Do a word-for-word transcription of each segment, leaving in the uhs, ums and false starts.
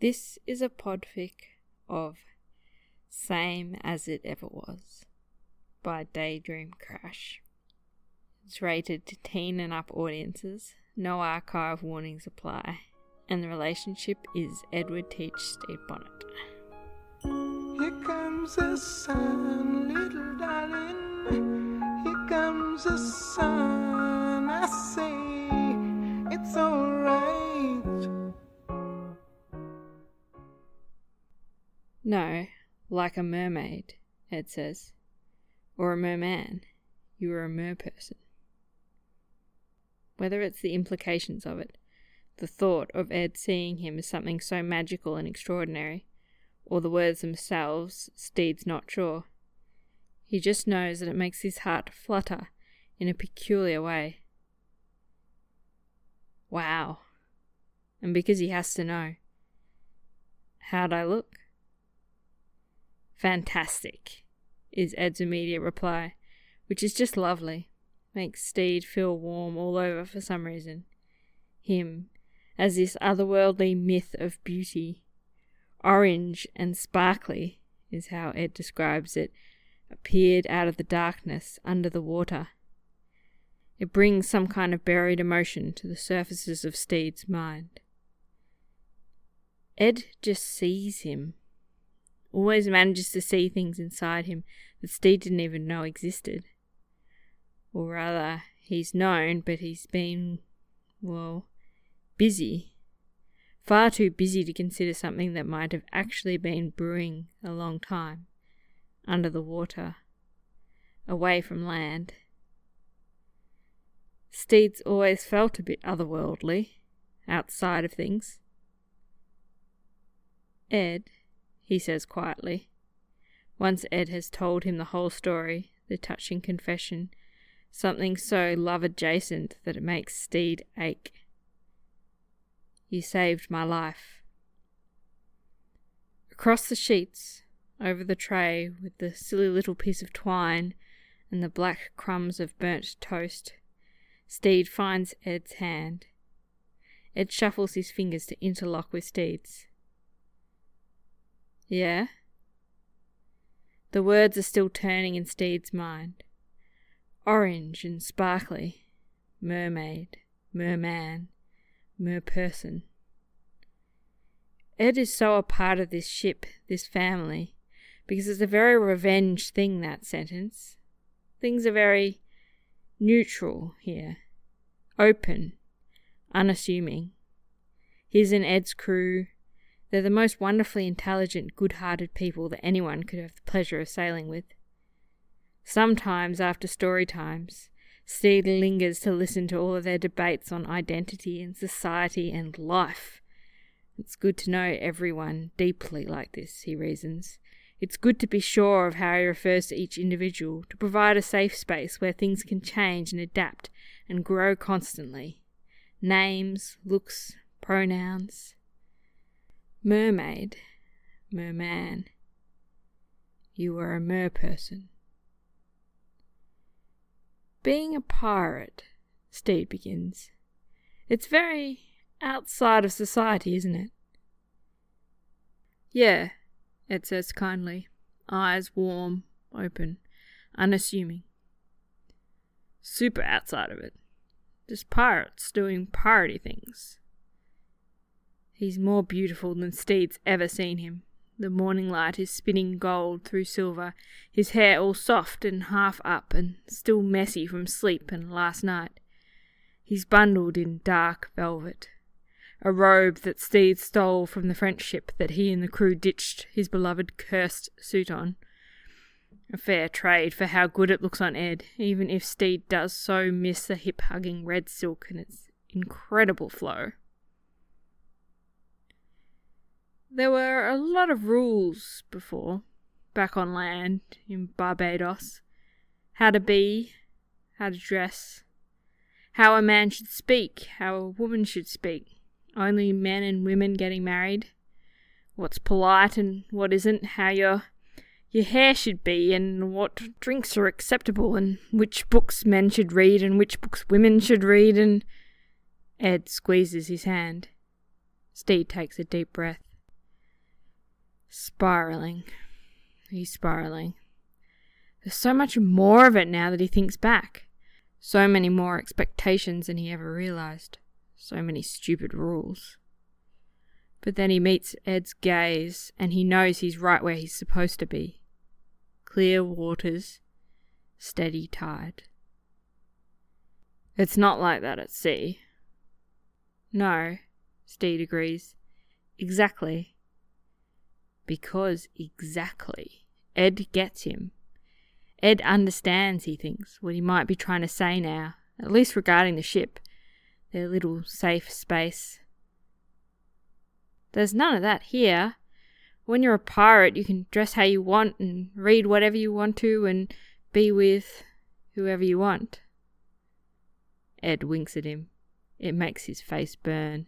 This is a podfic of Same As It Ever Was by Daydream Crash. It's rated to teen and up audiences, no archive warnings apply, and the relationship is Edward Teach Stede Bonnet. Here comes the sun, little darling. Here comes the sun. I say it's alright. No, like a mermaid, Ed says. Or a merman. You are a merperson. Whether it's the implications of it, the thought of Ed seeing him as something so magical and extraordinary, or the words themselves, Stede's not sure. He just knows that it makes his heart flutter in a peculiar way. Wow. And because he has to know. How'd I look? Fantastic, is Ed's immediate reply, which is just lovely. Makes Stede feel warm all over for some reason. Him, as this otherworldly myth of beauty. Orange and sparkly, is how Ed describes it, appeared out of the darkness under the water. It brings some kind of buried emotion to the surfaces of Stede's mind. Ed just sees him. Always manages to see things inside him that Stede didn't even know existed. Or rather, he's known, but he's been, well, busy. Far too busy to consider something that might have actually been brewing a long time, under the water, away from land. Stede's always felt a bit otherworldly, outside of things. Ed, he says quietly, once Ed has told him the whole story, the touching confession, something so love-adjacent that it makes Stede ache. You saved my life. Across the sheets, over the tray with the silly little piece of twine and the black crumbs of burnt toast, Stede finds Ed's hand. Ed shuffles his fingers to interlock with Stede's. Yeah? The words are still turning in Stede's mind. Orange and sparkly. Mermaid. Merman. Merperson. Ed is so a part of this ship, this family, because it's a very revenge thing, that sentence. Things are very neutral here. Open. Unassuming. His and Ed's crew, they're the most wonderfully intelligent, good-hearted people that anyone could have the pleasure of sailing with. Sometimes, after story times, Stede lingers to listen to all of their debates on identity and society and life. It's good to know everyone deeply like this, he reasons. It's good to be sure of how he refers to each individual, to provide a safe space where things can change and adapt and grow constantly. Names, looks, pronouns. Mermaid, merman. You are a merperson. Being a pirate, Stede begins. It's very outside of society, isn't it? Yeah, Ed says kindly, eyes warm, open, unassuming. Super outside of it. Just pirates doing piratey things. He's more beautiful than Stede's ever seen him. The morning light is spinning gold through silver, his hair all soft and half up and still messy from sleep and last night. He's bundled in dark velvet, a robe that Stede stole from the French ship that he and the crew ditched his beloved cursed suit on. A fair trade for how good it looks on Ed, even if Stede does so miss the hip-hugging red silk and its incredible flow. There were a lot of rules before, back on land in Barbados. How to be, how to dress, how a man should speak, how a woman should speak. Only men and women getting married. What's polite and what isn't, how your your hair should be and what drinks are acceptable and which books men should read and which books women should read and... Ed squeezes his hand. Stede takes a deep breath. Spiraling. He's spiraling. There's so much more of it now that he thinks back. So many more expectations than he ever realised. So many stupid rules. But then he meets Ed's gaze and he knows he's right where he's supposed to be. Clear waters, steady tide. It's not like that at sea. No, Steed agrees. Exactly. Because exactly. Ed gets him. Ed understands, he thinks, what he might be trying to say now, at least regarding the ship, their little safe space. There's none of that here. When you're a pirate, you can dress how you want and read whatever you want to and be with whoever you want. Ed winks at him. It makes his face burn.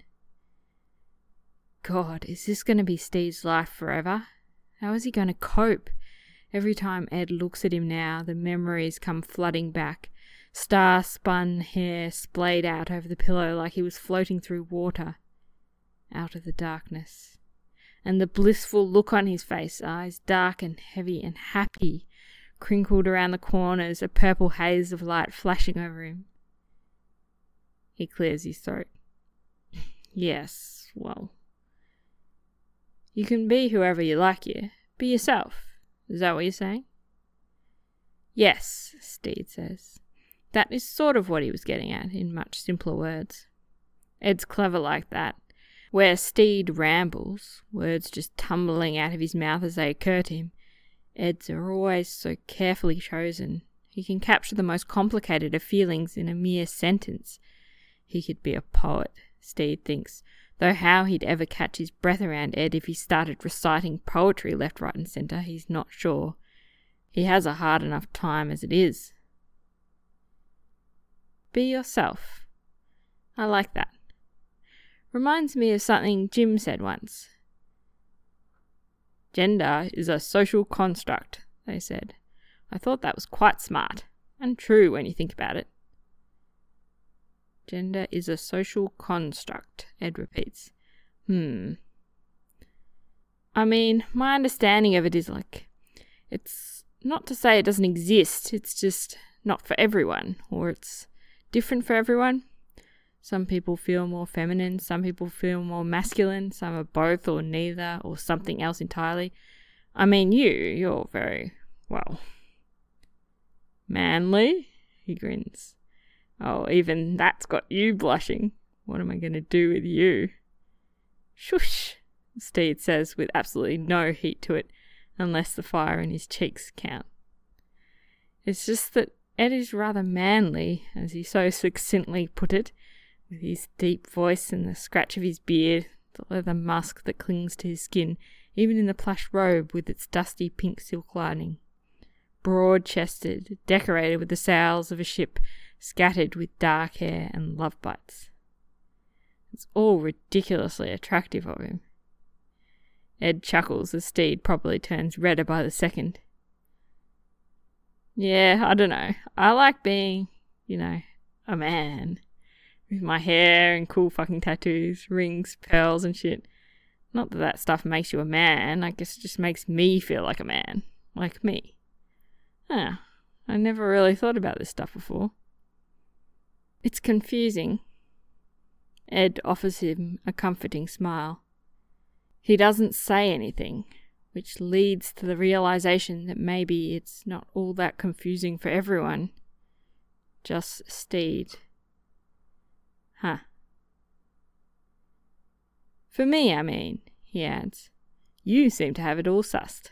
God, is this going to be Steve's life forever? How is he going to cope? Every time Ed looks at him now, the memories come flooding back. Star-spun hair splayed out over the pillow like he was floating through water, out of the darkness. And the blissful look on his face, eyes dark and heavy and happy, crinkled around the corners, a purple haze of light flashing over him. He clears his throat. Yes, well. You can be whoever you like here. Be yourself. Is that what you're saying? Yes, Steed says. That is sort of what he was getting at, in much simpler words. Ed's clever like that. Where Steed rambles, words just tumbling out of his mouth as they occur to him, Ed's are always so carefully chosen. He can capture the most complicated of feelings in a mere sentence. He could be a poet, Steed thinks, though how he'd ever catch his breath around Ed if he started reciting poetry left, right and centre, he's not sure. He has a hard enough time as it is. Be yourself. I like that. Reminds me of something Jim said once. Gender is a social construct, they said. I thought that was quite smart, and true when you think about it. Gender is a social construct, Ed repeats. Hmm. I mean, my understanding of it is like, it's not to say it doesn't exist, it's just not for everyone, or it's different for everyone. Some people feel more feminine, some people feel more masculine, some are both or neither, or something else entirely. I mean, you, you're very, well, manly, he grins. Oh, even that's got you blushing. What am I going to do with you? Shush, Steed says with absolutely no heat to it, unless the fire in his cheeks count. It's just that Ed is rather manly, as he so succinctly put it, with his deep voice and the scratch of his beard, the leather musk that clings to his skin, even in the plush robe with its dusty pink silk lining. Broad-chested, decorated with the sails of a ship, scattered with dark hair and love bites. It's all ridiculously attractive of him. Ed chuckles as Steed probably turns redder by the second. Yeah, I don't know. I like being, you know, a man. With my hair and cool fucking tattoos, rings, pearls and shit. Not that that stuff makes you a man, I guess it just makes me feel like a man. Like me. Huh. I never really thought about this stuff before. It's confusing. Ed offers him a comforting smile. He doesn't say anything, which leads to the realization that maybe it's not all that confusing for everyone. Just Steed. Huh. For me, I mean, he adds. You seem to have it all sussed.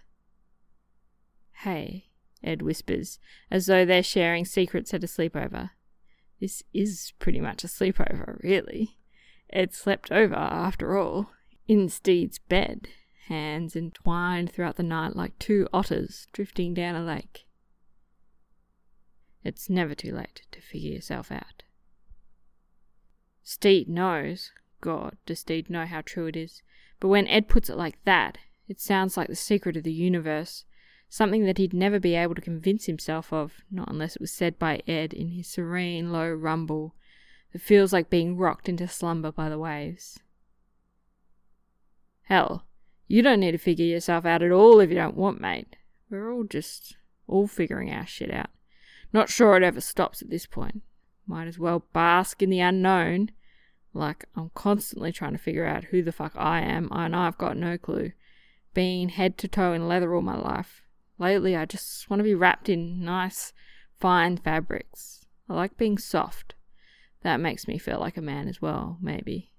Hey, Ed whispers, as though they're sharing secrets at a sleepover. This is pretty much a sleepover, really. Ed slept over, after all, in Steed's bed, hands entwined throughout the night like two otters drifting down a lake. It's never too late to figure yourself out. Steed knows. God, does Steed know how true it is. But when Ed puts it like that, it sounds like the secret of the universe, something that he'd never be able to convince himself of, not unless it was said by Ed in his serene, low rumble that feels like being rocked into slumber by the waves. Hell, You don't need to figure yourself out at all if you don't want, mate. We're all just all figuring our shit out. Not sure it ever stops at this point. Might as well bask in the unknown. Like I'm constantly trying to figure out who the fuck I am, and I've got no clue. Being head to toe in leather all my life. Lately I just want to be wrapped in nice, fine fabrics. I like being soft. That makes me feel like a man as well, maybe.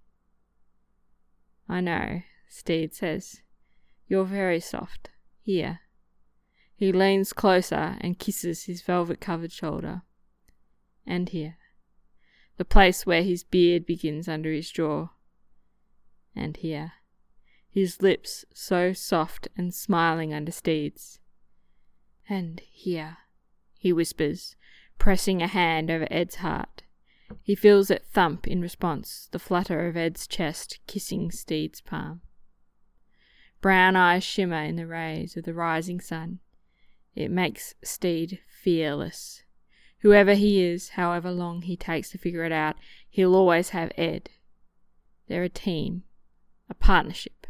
I know, Steed says. You're very soft. Here. He leans closer and kisses his velvet-covered shoulder. And here. The place where his beard begins under his jaw. And here. His lips so soft and smiling under Steed's. And here, he whispers, pressing a hand over Ed's heart. He feels it thump in response, the flutter of Ed's chest kissing Steed's palm. Brown eyes shimmer in the rays of the rising sun. It makes Steed fearless. Whoever he is, however long he takes to figure it out, he'll always have Ed. They're a team, a partnership.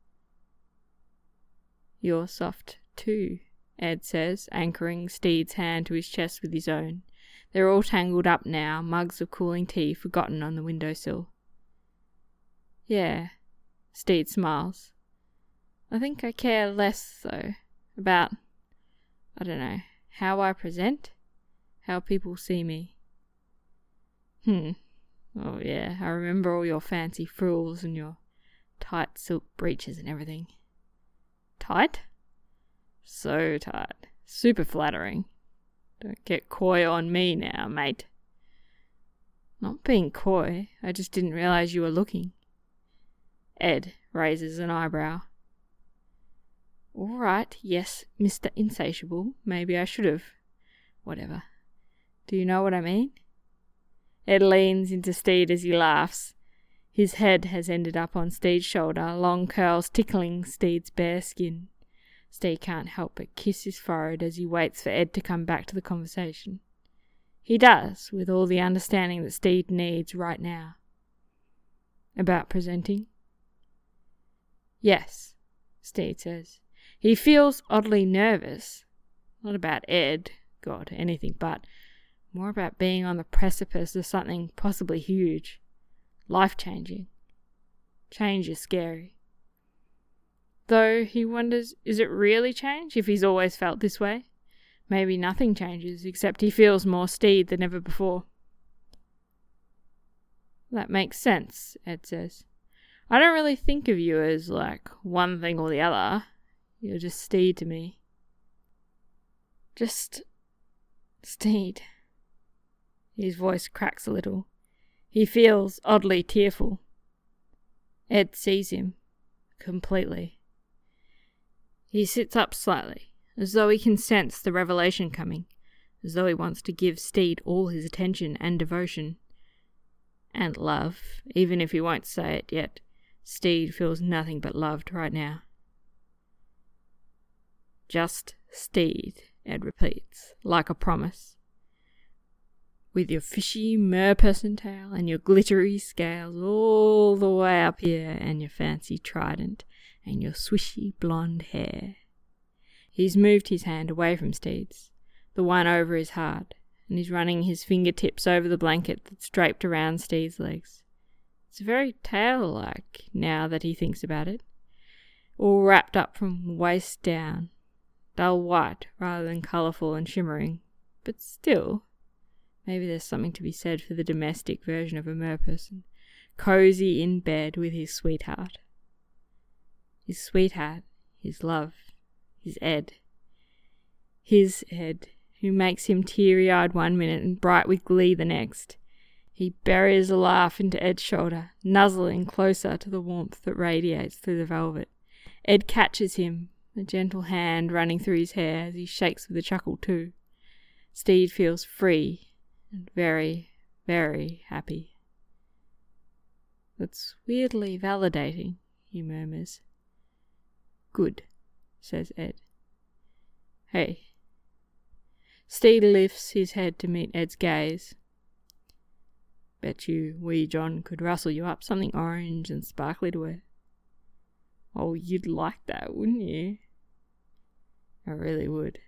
You're soft too, Ed says, anchoring Steed's hand to his chest with his own. They're all tangled up now, mugs of cooling tea forgotten on the windowsill. Yeah, Steed smiles. I think I care less, though, about, I don't know, how I present, how people see me. Hmm. Oh yeah, I remember all your fancy frills and your tight silk breeches and everything. Tight? So tight. Super flattering. Don't get coy on me now, mate. Not being coy, I just didn't realize you were looking. Ed raises an eyebrow. All right, yes, Mister Insatiable, maybe I should have. Whatever. Do you know what I mean? Ed leans into Steed as he laughs. His head has ended up on Steed's shoulder, long curls tickling Steed's bare skin. Steed can't help but kiss his forehead as he waits for Ed to come back to the conversation. He does, with all the understanding that Steed needs right now. About presenting? Yes, Steed says. He feels oddly nervous. Not about Ed, God, anything but. More about being on the precipice of something possibly huge. Life-changing. Change is scary. Though he wonders, is it really change if he's always felt this way? Maybe nothing changes, except he feels more Steed than ever before. That makes sense, Ed says. I don't really think of you as, like, one thing or the other. You're just Steed to me. Just Steed. His voice cracks a little. He feels oddly tearful. Ed sees him. Completely. He sits up slightly, as though he can sense the revelation coming, as though he wants to give Steed all his attention and devotion. And love, even if he won't say it yet. Steed feels nothing but loved right now. Just Steed, Ed repeats, like a promise. With your fishy merperson tail and your glittery scales all the way up here and your fancy trident and your swishy blonde hair. He's moved his hand away from Steed's, the one over his heart, and he's running his fingertips over the blanket that's draped around Steed's legs. It's very tail-like now that he thinks about it, all wrapped up from waist down, dull white rather than colourful and shimmering, but still, maybe there's something to be said for the domestic version of a merperson, cosy in bed with his sweetheart. His sweetheart, his love, his Ed. His Ed, who makes him teary-eyed one minute and bright with glee the next. He buries a laugh into Ed's shoulder, nuzzling closer to the warmth that radiates through the velvet. Ed catches him, a gentle hand running through his hair as he shakes with a chuckle too. Steed feels free and very, very happy. That's weirdly validating, he murmurs. Good, says Ed. Hey. Steed lifts his head to meet Ed's gaze. Bet you wee John could rustle you up something orange and sparkly to wear. Oh, you'd like that, wouldn't you? I really would.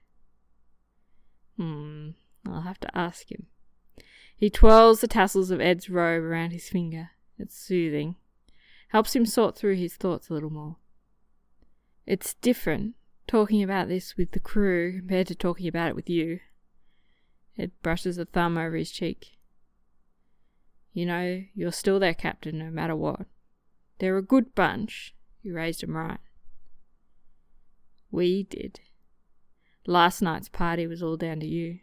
Hmm, I'll have to ask him. He twirls the tassels of Ed's robe around his finger. It's soothing. Helps him sort through his thoughts a little more. It's different, talking about this with the crew compared to talking about it with you. Ed brushes a thumb over his cheek. You know, you're still their captain no matter what. They're a good bunch. You raised them right. We did. Last night's party was all down to you.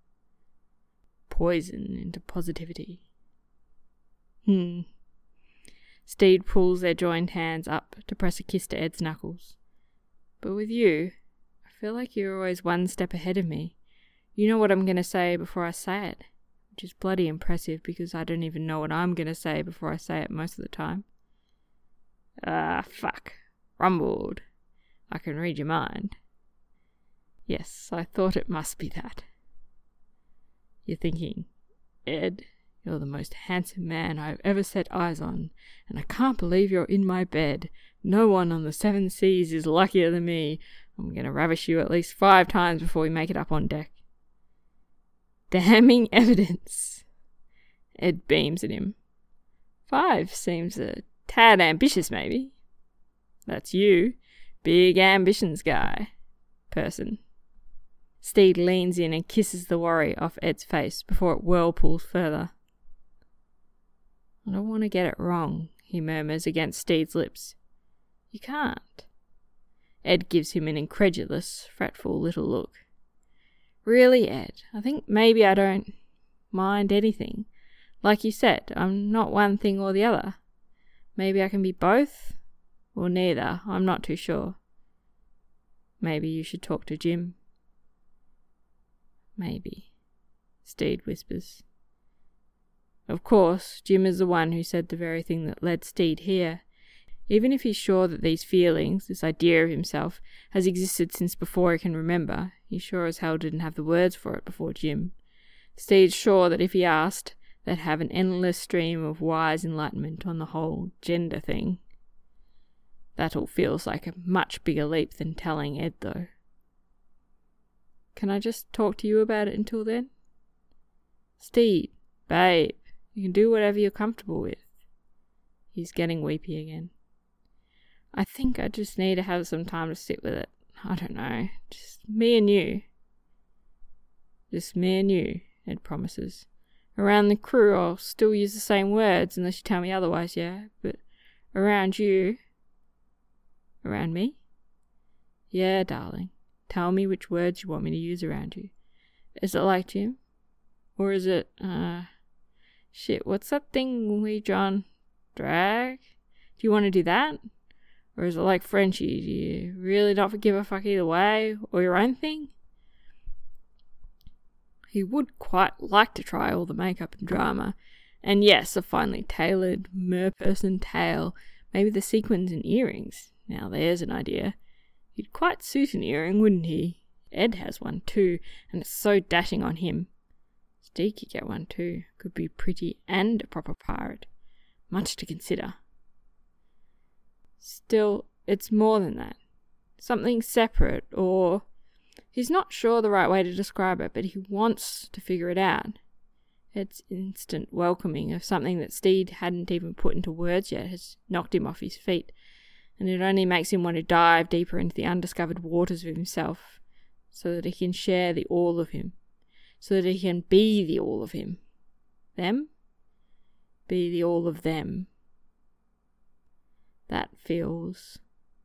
Poison into positivity. Hmm. Steed pulls their joined hands up to press a kiss to Ed's knuckles. But with you, I feel like you're always one step ahead of me. You know what I'm going to say before I say it, which is bloody impressive because I don't even know what I'm going to say before I say it most of the time. Ah, fuck. Rumbled. I can read your mind. Yes, I thought it must be that. You're thinking, Ed, you're the most handsome man I've ever set eyes on, and I can't believe you're in my bed. No one on the seven seas is luckier than me. I'm going to ravish you at least five times before we make it up on deck. Damning evidence. Ed beams at him. Five seems a tad ambitious, maybe. That's you. Big ambitions guy. Person. Steed leans in and kisses the worry off Ed's face before it whirlpools further. I don't want to get it wrong, he murmurs against Steed's lips. You can't. Ed gives him an incredulous, fretful little look. Really, Ed, I think maybe I don't mind anything. Like you said, I'm not one thing or the other. Maybe I can be both, or neither, I'm not too sure. Maybe you should talk to Jim. Maybe, Steed whispers. Of course, Jim is the one who said the very thing that led Steed here. Even if he's sure that these feelings, this idea of himself, has existed since before he can remember, he sure as hell didn't have the words for it before Jim. Steed's sure that if he asked, they'd have an endless stream of wise enlightenment on the whole gender thing. That all feels like a much bigger leap than telling Ed, though. Can I just talk to you about it until then? Steed, babe, you can do whatever you're comfortable with. He's getting weepy again. I think I just need to have some time to sit with it. I don't know, just me and you. Just me and you, Ed promises. Around the crew I'll still use the same words unless you tell me otherwise, yeah? But around you... Around me? Yeah, darling. Tell me which words you want me to use around you. Is it like Jim? Or is it, uh... Shit, what's that thing we John... Drag? Do you want to do that? Or is it like Frenchie? Do you really not give a fuck either way? Or your own thing? He would quite like to try all the makeup and drama. And yes, a finely tailored merperson tail. Maybe the sequins and earrings. Now there's an idea. He'd quite suit an earring, wouldn't he? Ed has one too, and it's so dashing on him. Steed could get one too. Could be pretty and a proper pirate. Much to consider. Still, it's more than that. Something separate, or... He's not sure the right way to describe it, but he wants to figure it out. Ed's instant welcoming of something that Steed hadn't even put into words yet has knocked him off his feet, and it only makes him want to dive deeper into the undiscovered waters of himself, so that he can share the all of him, so that he can be the all of him. Them? Be the all of them. That feels...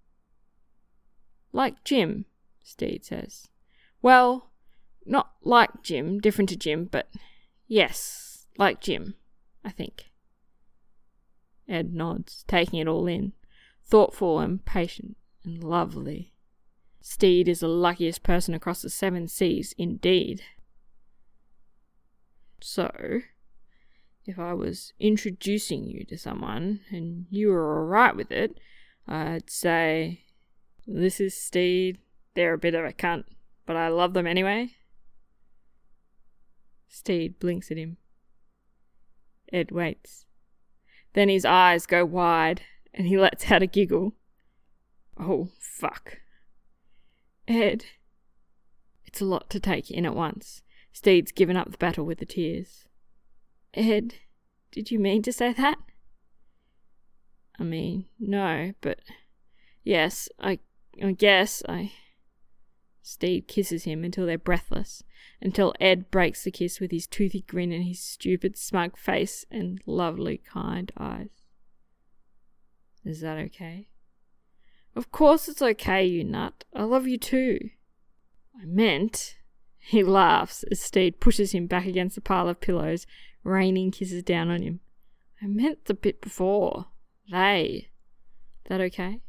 like Jim, Steed says. Well, not like Jim, different to Jim, but yes, like Jim, I think. Ed nods, taking it all in, thoughtful and patient and lovely. Steed is the luckiest person across the seven seas, indeed. So, if I was introducing you to someone and you were alright with it, I'd say, this is Steed, they're a bit of a cunt, but I love them anyway. Steed blinks at him. Ed waits. Then his eyes go wide and he lets out a giggle. Oh, fuck. Ed. It's a lot to take in at once. Steed's given up the battle with the tears. Ed, did you mean to say that? I mean, no, but yes, I, I guess I... Steed kisses him until they're breathless, until Ed breaks the kiss with his toothy grin and his stupid, smug face and lovely, kind eyes. Is that okay? Of course it's okay, you nut. I love you too. I meant... He laughs as Steed pushes him back against the pile of pillows, raining kisses down on him. I meant the bit before. They. That okay?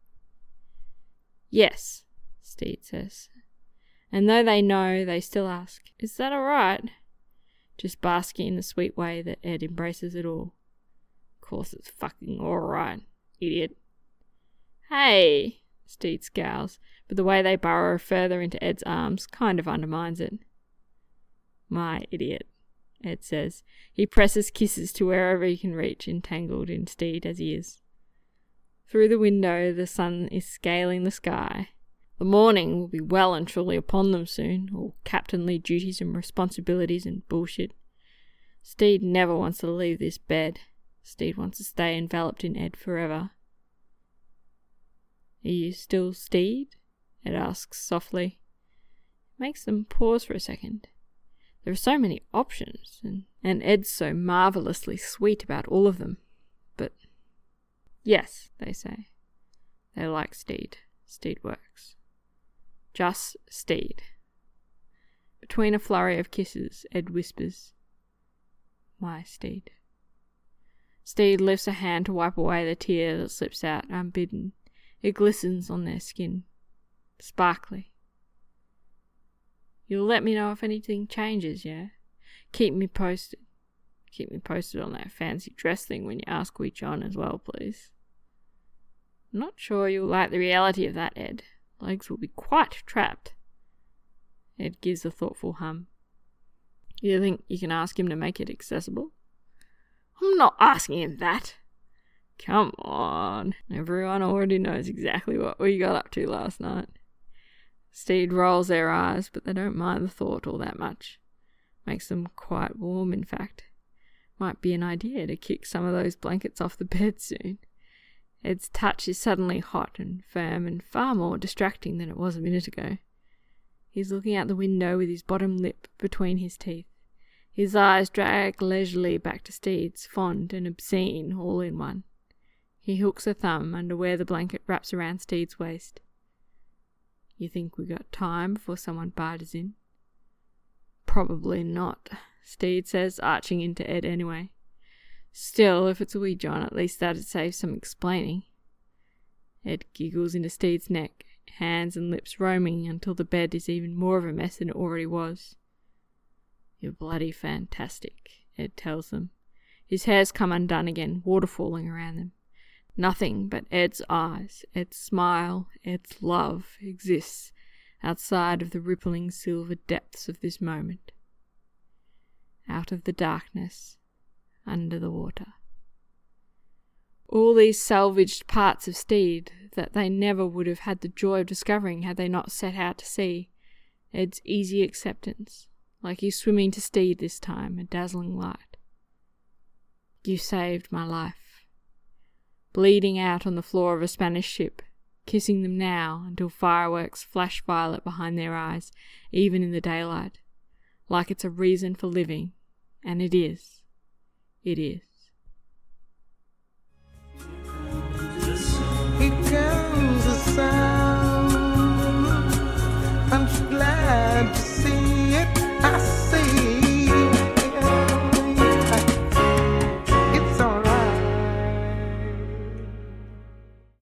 Yes, Steed says. And though they know, they still ask, is that alright? Just basking in the sweet way that Ed embraces it all. Of course it's fucking alright, idiot. Hey, Steed scowls, but the way they burrow further into Ed's arms kind of undermines it. My idiot, Ed says. He presses kisses to wherever he can reach, entangled in Steed as he is. Through the window, the sun is scaling the sky. The morning will be well and truly upon them soon, all captainly duties and responsibilities and bullshit. Steed never wants to leave this bed. Steed wants to stay enveloped in Ed forever. Are you still Steed? Ed asks softly. It makes them pause for a second. There are so many options, and, and Ed's so marvellously sweet about all of them. But, yes, they say. They like Steed. Steed works. Just Steed. Between a flurry of kisses, Ed whispers, my Steed. Steed lifts a hand to wipe away the tear that slips out unbidden. It glistens on their skin. Sparkly. You'll let me know if anything changes, yeah? Keep me posted. Keep me posted on that fancy dress thing when you ask which on as well, please. I'm not sure you'll like the reality of that, Ed. Legs will be quite trapped. Ed gives a thoughtful hum. You think you can ask him to make it accessible? I'm not asking him that. Come on. Everyone already knows exactly what we got up to last night. Steed rolls their eyes, but they don't mind the thought all that much. Makes them quite warm, in fact. Might be an idea to kick some of those blankets off the bed soon. Ed's touch is suddenly hot and firm and far more distracting than it was a minute ago. He's looking out the window with his bottom lip between his teeth. His eyes drag leisurely back to Steed's, fond and obscene all in one. He hooks a thumb under where the blanket wraps around Steed's waist. You think we got time before someone barges in? Probably not, Steed says, arching into Ed anyway. Still, if it's a wee John, at least that'd save some explaining. Ed giggles into Steed's neck, hands and lips roaming until the bed is even more of a mess than it already was. You're bloody fantastic, Ed tells them. His hair's come undone again, water falling around them. Nothing but Ed's eyes, Ed's smile, Ed's love exists outside of the rippling silver depths of this moment. Out of the darkness, under the water. All these salvaged parts of Steed that they never would have had the joy of discovering had they not set out to sea. Ed's easy acceptance, like he's swimming to Steed this time, a dazzling light. You saved my life. Bleeding out on the floor of a Spanish ship, kissing them now until fireworks flash violet behind their eyes, even in the daylight, like it's a reason for living, and it is. It is. He